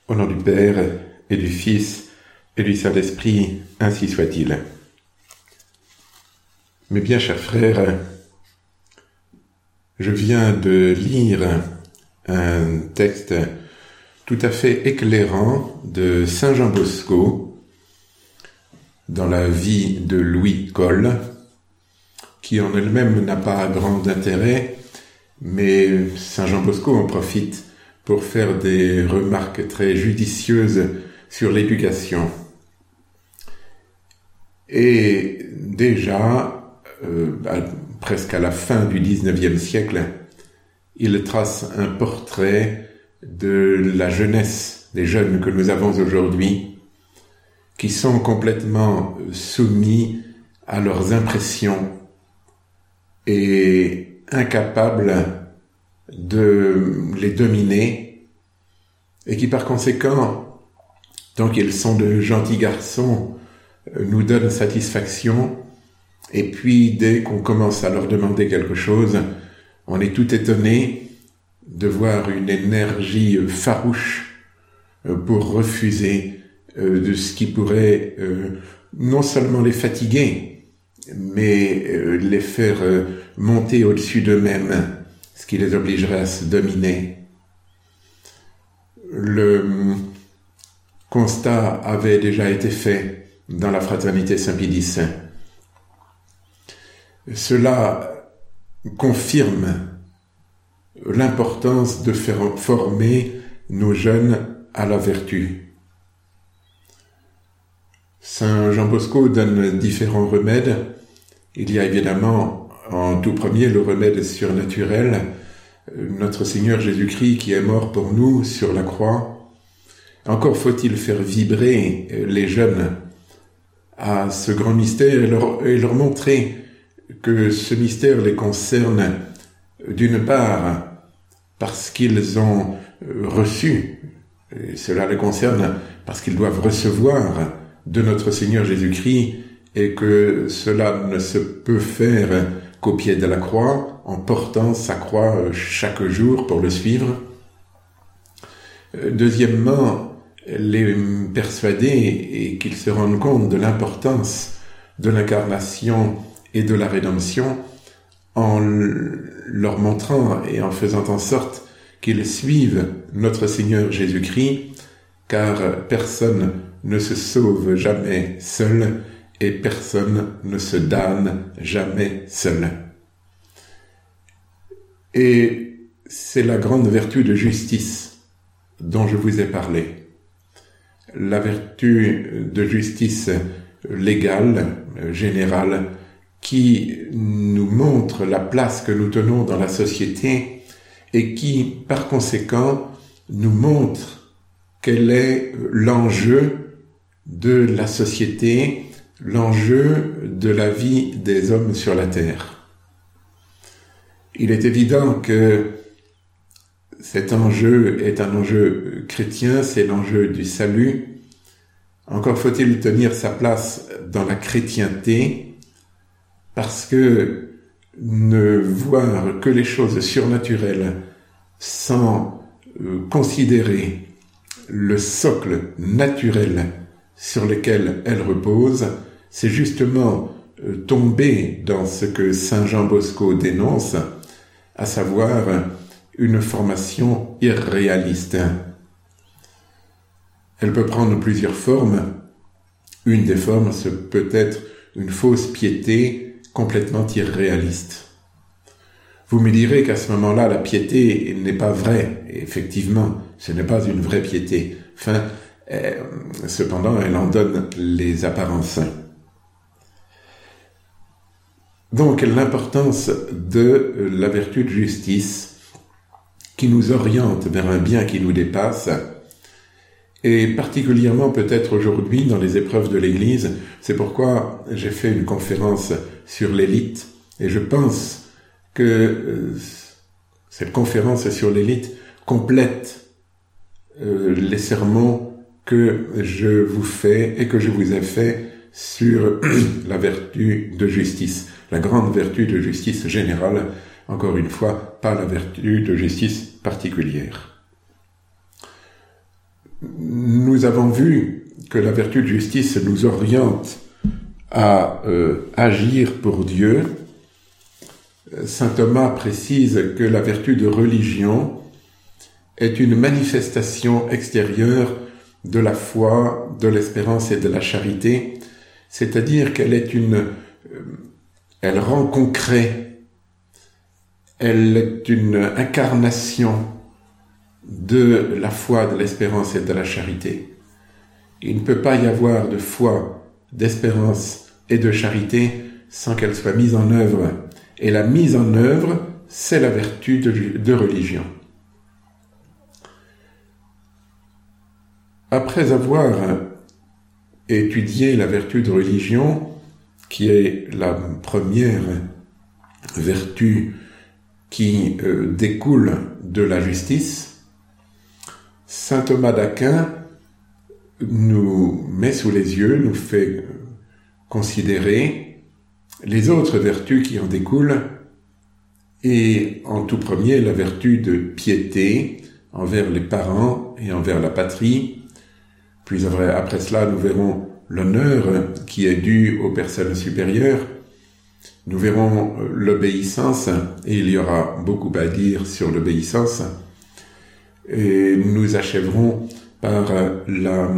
Au nom du Père, et du Fils, et du Saint-Esprit, ainsi soit-il. Mes bien chers frères, je viens de lire un texte tout à fait éclairant de Saint Jean Bosco dans la vie de Louis Cole, qui en elle-même n'a pas grand intérêt, mais Saint Jean Bosco en profite pour faire des remarques très judicieuses sur l'éducation. Et déjà, presque à la fin du XIXe siècle, il trace un portrait de la jeunesse, des jeunes que nous avons aujourd'hui, qui sont complètement soumis à leurs impressions et incapables de les dominer, et qui par conséquent, tant qu'ils sont de gentils garçons, nous donnent satisfaction, et puis dès qu'on commence à leur demander quelque chose, on est tout étonné de voir une énergie farouche pour refuser de ce qui pourrait non seulement les fatiguer, mais les faire monter au-dessus d'eux-mêmes, ce qui les obligerait à se dominer. Le constat avait déjà été fait dans la fraternité Saint-Pie-X. Cela confirme l'importance de faire former nos jeunes à la vertu. Saint Jean Bosco donne différents remèdes. Il y a évidemment en tout premier le remède surnaturel, notre Seigneur Jésus-Christ qui est mort pour nous sur la croix. Encore faut-il faire vibrer les jeunes à ce grand mystère et leur montrer que ce mystère les concerne d'une part parce qu'ils ont reçu, et cela les concerne parce qu'ils doivent recevoir de notre Seigneur Jésus-Christ, et que cela ne se peut faire qu'au pied de la croix, en portant sa croix chaque jour pour le suivre. Deuxièmement, les persuader et qu'ils se rendent compte de l'importance de l'incarnation et de la rédemption en leur montrant et en faisant en sorte qu'ils suivent notre Seigneur Jésus-Christ, car personne ne se sauve jamais seul et personne ne se damne jamais seul. Et c'est la grande vertu de justice dont je vous ai parlé. La vertu de justice légale, générale, qui nous montre la place que nous tenons dans la société et qui, par conséquent, nous montre quel est l'enjeu de la société, l'enjeu de la vie des hommes sur la terre. Il est évident que cet enjeu est un enjeu chrétien, c'est l'enjeu du salut. Encore faut-il tenir sa place dans la chrétienté, parce que ne voir que les choses surnaturelles sans considérer le socle naturel sur lequel elles reposent, c'est justement tomber dans ce que Saint Jean Bosco dénonce, à savoir une formation irréaliste. Elle peut prendre plusieurs formes. Une des formes, c'est peut-être une fausse piété complètement irréaliste. Vous me direz qu'à ce moment-là, la piété n'est pas vraie. Et effectivement, ce n'est pas une vraie piété. Cependant, elle en donne les apparences. Donc, l'importance de la vertu de justice qui nous oriente vers un bien qui nous dépasse, et particulièrement peut-être aujourd'hui dans les épreuves de l'Église. C'est pourquoi j'ai fait une conférence sur l'élite, et je pense que cette conférence sur l'élite complète les sermons que je vous fais et que je vous ai fait sur la vertu de justice, la grande vertu de justice générale, encore une fois, pas la vertu de justice particulière. nous avons vu que la vertu de justice nous oriente à agir pour Dieu. Saint Thomas précise que la vertu de religion est une manifestation extérieure de la foi, de l'espérance et de la charité, c'est-à-dire elle rend concret, elle est une incarnation de la foi, de l'espérance et de la charité. Il ne peut pas y avoir de foi, d'espérance et de charité sans qu'elle soit mise en œuvre. Et la mise en œuvre, c'est la vertu de religion. Après avoir étudié la vertu de religion, qui est la première vertu qui découle de la justice, saint Thomas d'Aquin nous met sous les yeux, nous fait considérer les autres vertus qui en découlent, et en tout premier la vertu de piété envers les parents et envers la patrie. Puis après cela, nous verrons l'honneur qui est dû aux personnes supérieures. Nous verrons l'obéissance, et il y aura beaucoup à dire sur l'obéissance. Et nous achèverons par la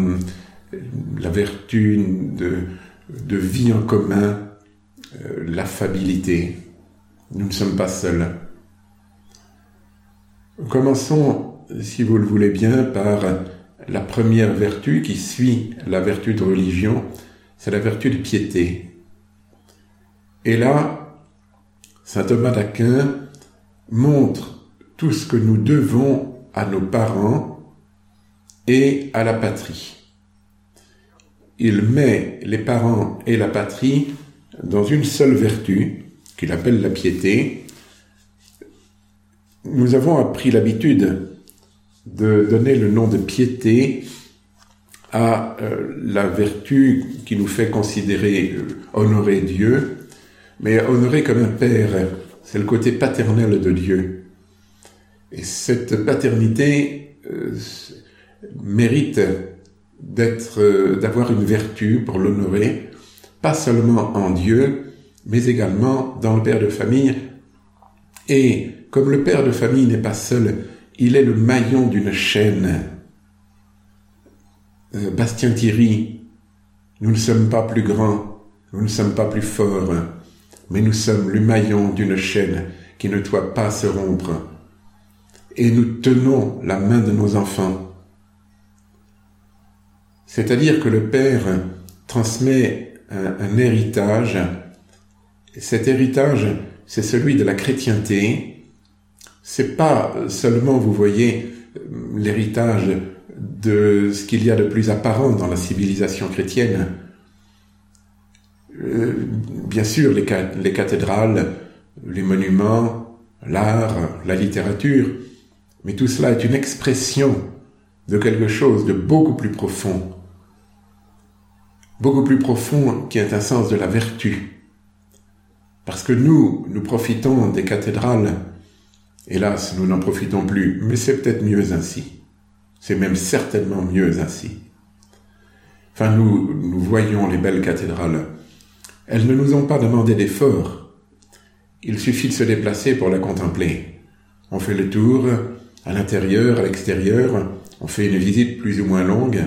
vertu de vie en commun, l'affabilité. Nous ne sommes pas seuls. Commençons, si vous le voulez bien, par la première vertu qui suit la vertu de religion, c'est la vertu de piété. Et là, saint Thomas d'Aquin montre tout ce que nous devons à nos parents et à la patrie. Il met les parents et la patrie dans une seule vertu, qu'il appelle la piété. Nous avons appris l'habitude de donner le nom de piété à la vertu qui nous fait considérer, honorer Dieu, mais honorer comme un père, c'est le côté paternel de Dieu. Et cette paternité mérite d'avoir une vertu pour l'honorer, pas seulement en Dieu, mais également dans le père de famille. Et comme le père de famille n'est pas seul, il est le maillon d'une chaîne. Bastien Thierry, nous ne sommes pas plus grands, nous ne sommes pas plus forts, mais nous sommes le maillon d'une chaîne qui ne doit pas se rompre. Et nous tenons la main de nos enfants. C'est-à-dire que le père transmet un héritage. Cet héritage, c'est celui de la chrétienté. C'est pas seulement, vous voyez, l'héritage de ce qu'il y a de plus apparent dans la civilisation chrétienne. Bien sûr, les cathédrales, les monuments, l'art, la littérature, mais tout cela est une expression de quelque chose de beaucoup plus profond qui est un sens de la vertu. Parce que nous profitons des cathédrales. Hélas, nous n'en profitons plus, mais c'est peut-être mieux ainsi. C'est même certainement mieux ainsi. Enfin, nous voyons les belles cathédrales. Elles ne nous ont pas demandé d'effort. Il suffit de se déplacer pour la contempler. On fait le tour, à l'intérieur, à l'extérieur. On fait une visite plus ou moins longue.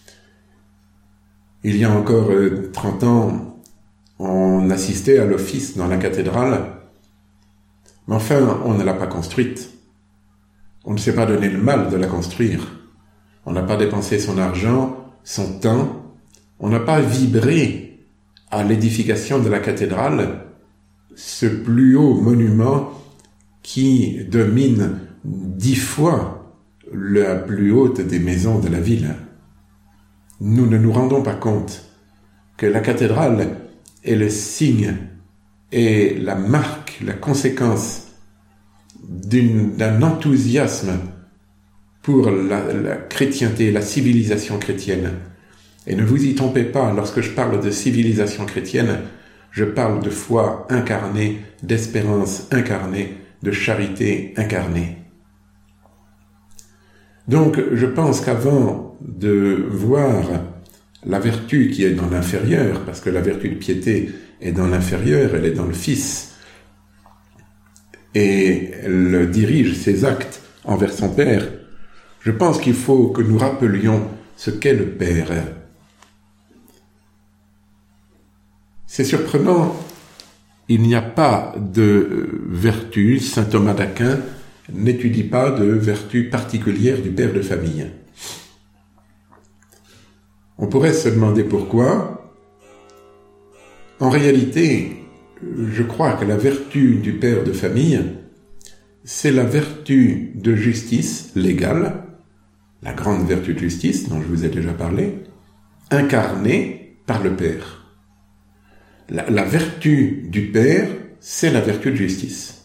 Il y a encore 30 ans, on assistait à l'office dans la cathédrale. Mais enfin, on ne l'a pas construite. On ne s'est pas donné le mal de la construire. On n'a pas dépensé son argent, son temps. On n'a pas vibré à l'édification de la cathédrale, ce plus haut monument qui domine 10 fois la plus haute des maisons de la ville. Nous ne nous rendons pas compte que la cathédrale est le signe et la marque, la conséquence d'un enthousiasme pour la chrétienté, la civilisation chrétienne. Et ne vous y trompez pas, lorsque je parle de civilisation chrétienne, je parle de foi incarnée, d'espérance incarnée, de charité incarnée. Donc, je pense qu'avant de voir la vertu qui est dans l'inférieur, parce que la vertu de piété est dans l'inférieur, elle est dans le Fils, et elle dirige ses actes envers son Père, je pense qu'il faut que nous rappelions ce qu'est le Père. C'est surprenant, il n'y a pas de vertu, saint Thomas d'Aquin n'étudie pas de vertu particulière du père de famille. On pourrait se demander pourquoi. En réalité, je crois que la vertu du père de famille, c'est la vertu de justice légale, la grande vertu de justice dont je vous ai déjà parlé, incarnée par le Père. La vertu du Père, c'est la vertu de justice.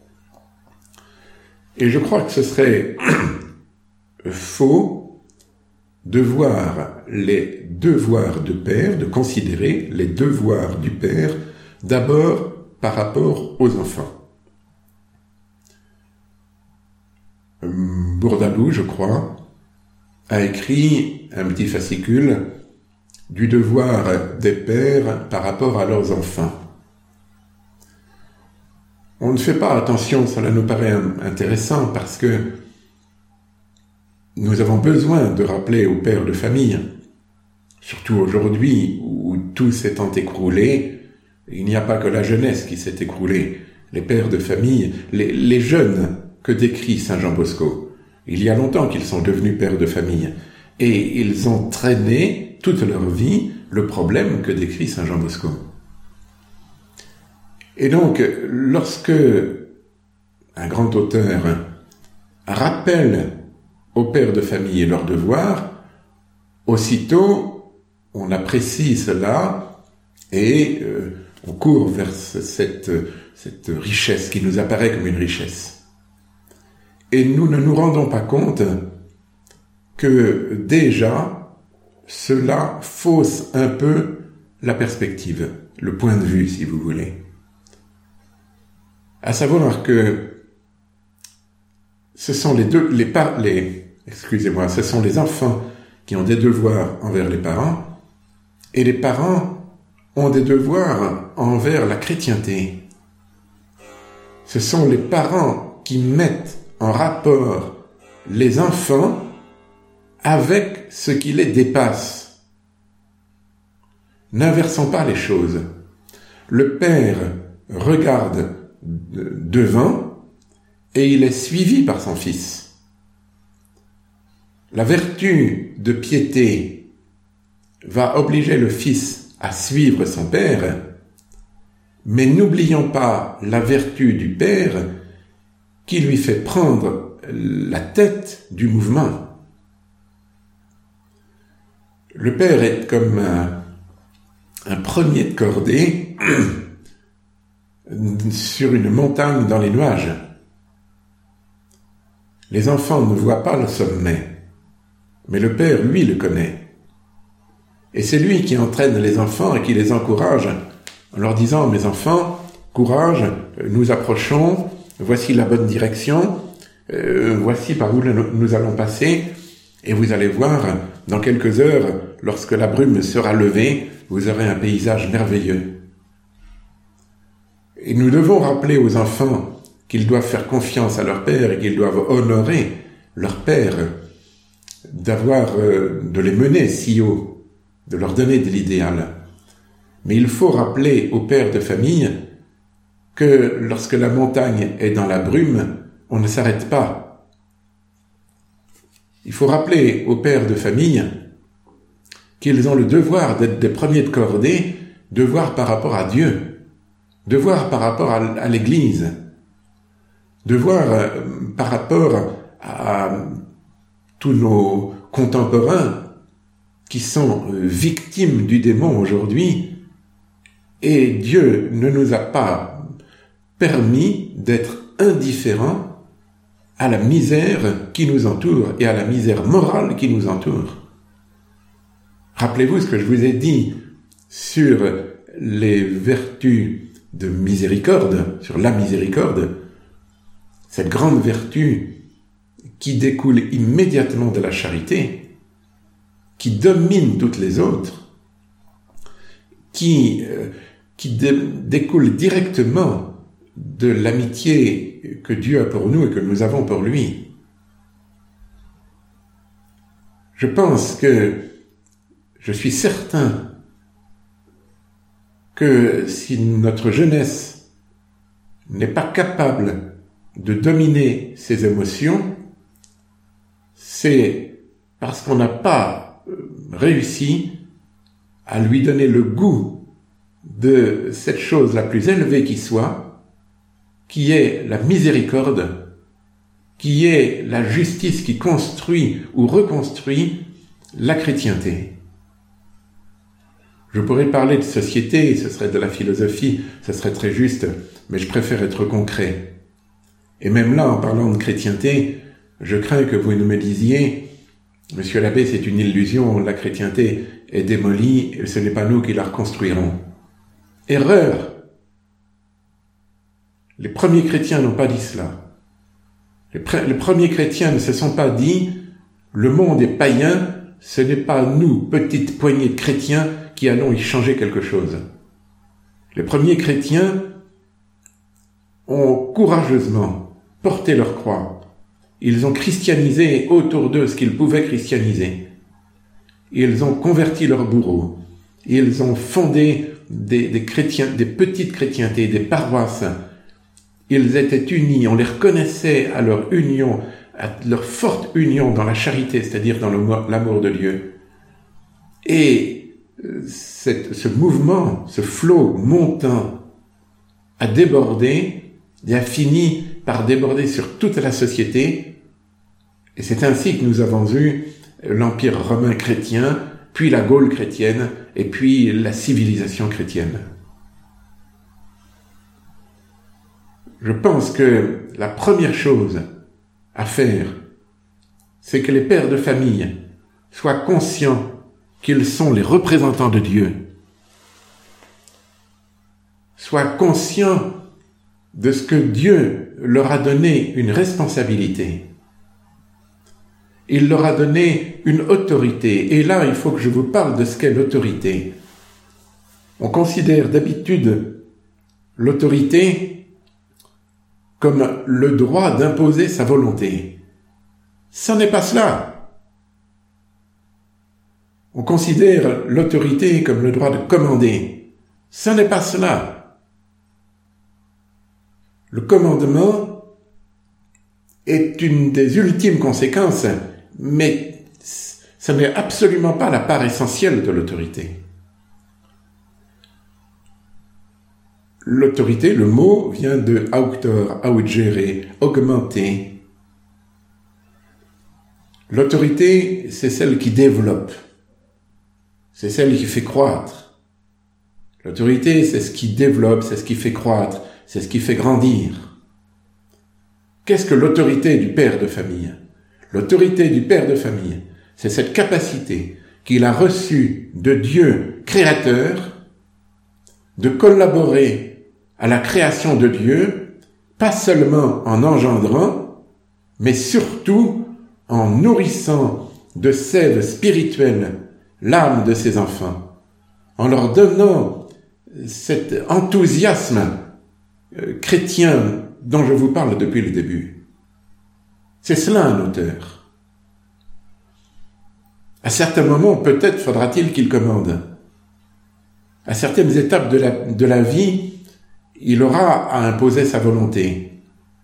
Et je crois que ce serait faux de voir les devoirs de Père, de considérer les devoirs du Père d'abord par rapport aux enfants. Bourdaloue, je crois, a écrit un petit fascicule du devoir des pères par rapport à leurs enfants. On ne fait pas attention, cela nous paraît intéressant parce que nous avons besoin de rappeler aux pères de famille, surtout aujourd'hui où tout s'étant écroulé, il n'y a pas que la jeunesse qui s'est écroulée, les pères de famille, les jeunes que décrit Saint Jean Bosco. Il y a longtemps qu'ils sont devenus pères de famille et ils ont traîné toute leur vie le problème que décrit Saint Jean Bosco. Et donc, lorsque un grand auteur rappelle aux pères de famille leurs devoirs, aussitôt on apprécie cela et on court vers cette richesse qui nous apparaît comme une richesse. Et nous ne nous rendons pas compte que déjà cela fausse un peu la perspective, le point de vue, si vous voulez. À savoir que ce sont ce sont les enfants qui ont des devoirs envers les parents, et les parents ont des devoirs envers la chrétienté. Ce sont les parents qui mettent en rapport les enfants avec ce qui les dépasse. N'inversons pas les choses. Le père regarde devant et il est suivi par son fils. La vertu de piété va obliger le fils à suivre son père, mais n'oublions pas la vertu du père qui lui fait prendre la tête du mouvement. Le père est comme un premier de cordée sur une montagne dans les nuages. Les enfants ne voient pas le sommet, mais le père, lui, le connaît. Et c'est lui qui entraîne les enfants et qui les encourage en leur disant « Mes enfants, courage, nous approchons, voici la bonne direction, voici par où nous allons passer, et vous allez voir, dans quelques heures, lorsque la brume sera levée, vous aurez un paysage merveilleux. » Et nous devons rappeler aux enfants qu'ils doivent faire confiance à leur père et qu'ils doivent honorer leur père, de les mener si haut, de leur donner de l'idéal. Mais il faut rappeler aux pères de famille que lorsque la montagne est dans la brume, on ne s'arrête pas. Il faut rappeler aux pères de famille qu'ils ont le devoir d'être des premiers de cordée, devoir par rapport à Dieu, devoir par rapport à l'Église, devoir par rapport à tous nos contemporains qui sont victimes du démon aujourd'hui, et Dieu ne nous a pas permis d'être indifférents à la misère qui nous entoure et à la misère morale qui nous entoure. Rappelez-vous ce que je vous ai dit sur les vertus de miséricorde, sur la miséricorde, cette grande vertu qui découle immédiatement de la charité. qui domine toutes les autres, qui découle directement de l'amitié que Dieu a pour nous et que nous avons pour lui. Je suis certain que si notre jeunesse n'est pas capable de dominer ses émotions, c'est parce qu'on n'a pas réussi à lui donner le goût de cette chose la plus élevée qui soit, qui est la miséricorde, qui est la justice qui construit ou reconstruit la chrétienté. Je pourrais parler de société, ce serait de la philosophie, ce serait très juste, mais je préfère être concret. Et même là, en parlant de chrétienté, je crains que vous ne me disiez « Monsieur l'abbé, c'est une illusion, la chrétienté est démolie, et ce n'est pas nous qui la reconstruirons. » Erreur! Les premiers chrétiens n'ont pas dit cela. Les premiers chrétiens ne se sont pas dit « Le monde est païen, ce n'est pas nous, petite poignée de chrétiens, qui allons y changer quelque chose. » Les premiers chrétiens ont courageusement porté leur croix. Ils ont christianisé autour d'eux ce qu'ils pouvaient christianiser. Ils ont converti leurs bourreaux. Ils ont fondé des petites chrétientés, des paroisses. Ils étaient unis, on les reconnaissait à leur union, à leur forte union dans la charité, c'est-à-dire dans l'amour de Dieu. Et ce mouvement, ce flot montant a débordé et a fini par déborder sur toute la société. Et c'est ainsi que nous avons eu l'Empire romain chrétien, puis la Gaule chrétienne, et puis la civilisation chrétienne. Je pense que la première chose à faire, c'est que les pères de famille soient conscients qu'ils sont les représentants de Dieu, soient conscients de ce que Dieu leur a donné une responsabilité. Il leur a donné une autorité. Et là, il faut que je vous parle de ce qu'est l'autorité. On considère d'habitude l'autorité comme le droit d'imposer sa volonté. Ce n'est pas cela. On considère l'autorité comme le droit de commander. Ce n'est pas cela. Le commandement est une des ultimes conséquences, mais ce n'est absolument pas la part essentielle de l'autorité. L'autorité, le mot vient de auctor, augere, augmenter. L'autorité, c'est celle qui développe. C'est celle qui fait croître. L'autorité, c'est ce qui développe, c'est ce qui fait croître, c'est ce qui fait grandir. Qu'est-ce que l'autorité du père de famille? L'autorité du père de famille, c'est cette capacité qu'il a reçue de Dieu créateur de collaborer à la création de Dieu, pas seulement en engendrant, mais surtout en nourrissant de sève spirituelle l'âme de ses enfants, en leur donnant cet enthousiasme chrétien dont je vous parle depuis le début. C'est cela un auteur. À certains moments, peut-être faudra-t-il qu'il commande. À certaines étapes de la vie, il aura à imposer sa volonté.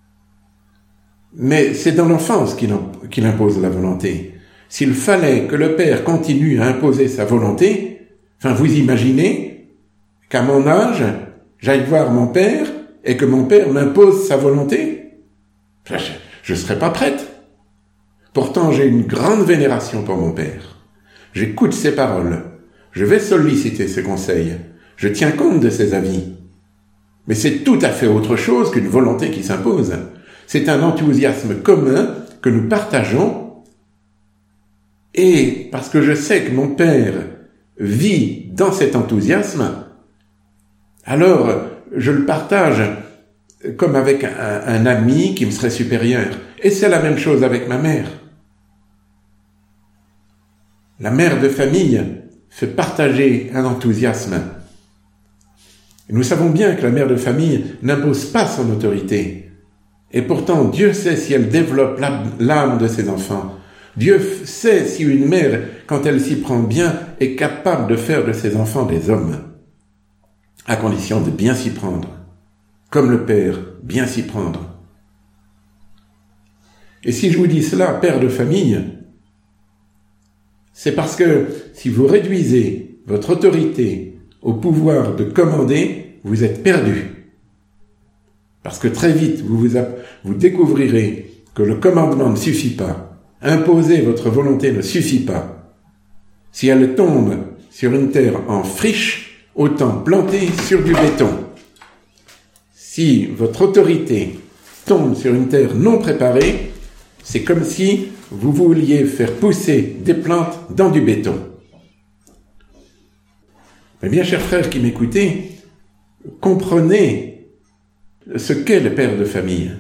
Mais c'est dans l'enfance qu'il impose la volonté. S'il fallait que le père continue à imposer sa volonté, vous imaginez qu'à mon âge, j'aille voir mon père et que mon père m'impose sa volonté? Je ne serais pas prête. Pourtant, j'ai une grande vénération pour mon père. J'écoute ses paroles. Je vais solliciter ses conseils. Je tiens compte de ses avis. Mais c'est tout à fait autre chose qu'une volonté qui s'impose. C'est un enthousiasme commun que nous partageons. Et parce que je sais que mon père vit dans cet enthousiasme, alors je le partage comme avec un ami qui me serait supérieur. Et c'est la même chose avec ma mère. La mère de famille fait partager un enthousiasme. Et nous savons bien que la mère de famille n'impose pas son autorité. Et pourtant, Dieu sait si elle développe l'âme de ses enfants. Dieu sait si une mère, quand elle s'y prend bien, est capable de faire de ses enfants des hommes, à condition de bien s'y prendre, comme le Père, bien s'y prendre. Et si je vous dis cela, père de famille, c'est parce que si vous réduisez votre autorité au pouvoir de commander, vous êtes perdu. Parce que très vite, vous découvrirez que le commandement ne suffit pas. Imposer votre volonté ne suffit pas. Si elle tombe sur une terre en friche, autant planter sur du béton. Si votre autorité tombe sur une terre non préparée, c'est comme si vous vouliez faire pousser des plantes dans du béton. Mais bien, chers frères qui m'écoutez, comprenez ce qu'est le père de famille.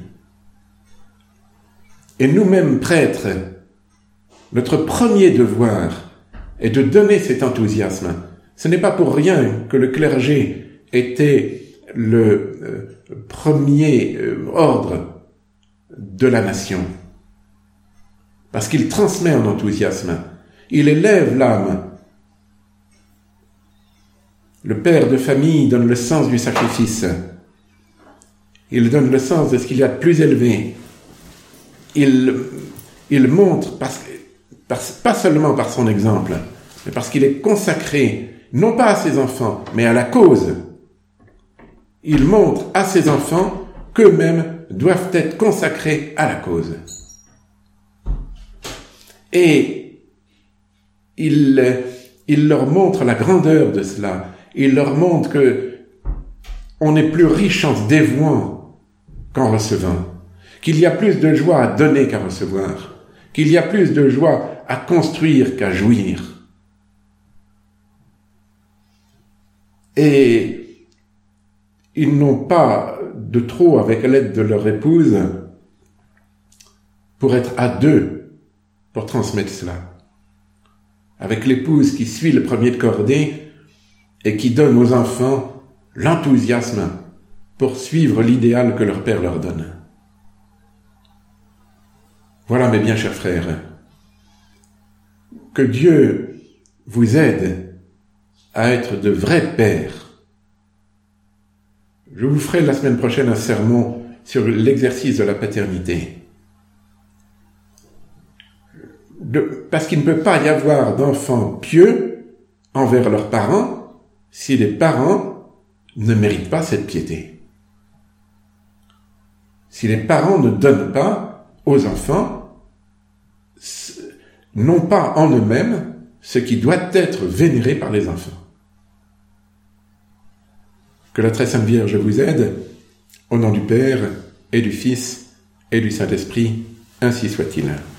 Et nous-mêmes, prêtres, notre premier devoir est de donner cet enthousiasme. Ce n'est pas pour rien que le clergé était le premier ordre de la nation. Parce qu'il transmet un enthousiasme. Il élève l'âme. Le père de famille donne le sens du sacrifice. Il donne le sens de ce qu'il y a de plus élevé. Il montre, pas seulement par son exemple, mais parce qu'il est consacré, non pas à ses enfants, mais à la cause. Il montre à ses enfants qu'eux-mêmes doivent être consacrés à la cause. Et il leur montre la grandeur de cela. Il leur montre que on est plus riche en se dévouant qu'en recevant. Qu'il y a plus de joie à donner qu'à recevoir, qu'il y a plus de joie à construire qu'à jouir. Et ils n'ont pas de trop avec l'aide de leur épouse pour être à deux pour transmettre cela. Avec l'épouse qui suit le premier de cordée et qui donne aux enfants l'enthousiasme pour suivre l'idéal que leur père leur donne. Voilà, mes bien chers frères, que Dieu vous aide à être de vrais pères. Je vous ferai la semaine prochaine un sermon sur l'exercice de la paternité. Parce qu'il ne peut pas y avoir d'enfants pieux envers leurs parents si les parents ne méritent pas cette piété. Si les parents ne donnent pas aux enfants non pas en eux-mêmes ce qui doit être vénéré par les enfants. Que la très sainte Vierge vous aide, au nom du Père et du Fils et du Saint-Esprit, ainsi soit-il.